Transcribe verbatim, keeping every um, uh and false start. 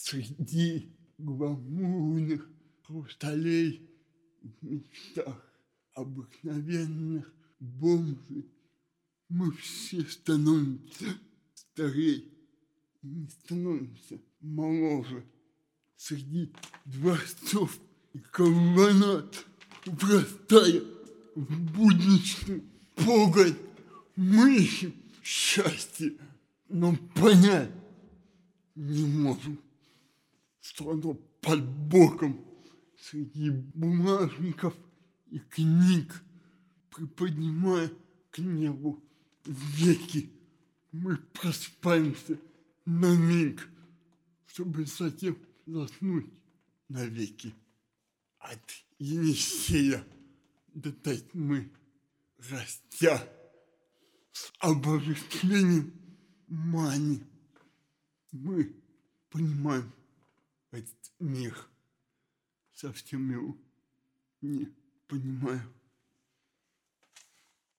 среди гламурных хрусталей в мечтах обыкновенных бомжей мы все становимся старей, не становимся моложе. Среди дворцов и колоннад, врастая в будничную погонь, мы ищем счастье, но понять не можем, что оно под боком среди бумажников и книг, приподнимая к небу веки, мы просыпаемся на миг, чтобы затем заснуть навеки. От Енисея до Тотьмы, растя с обожествлением мани, мы понимаем этот мир, совсем его не понимаем.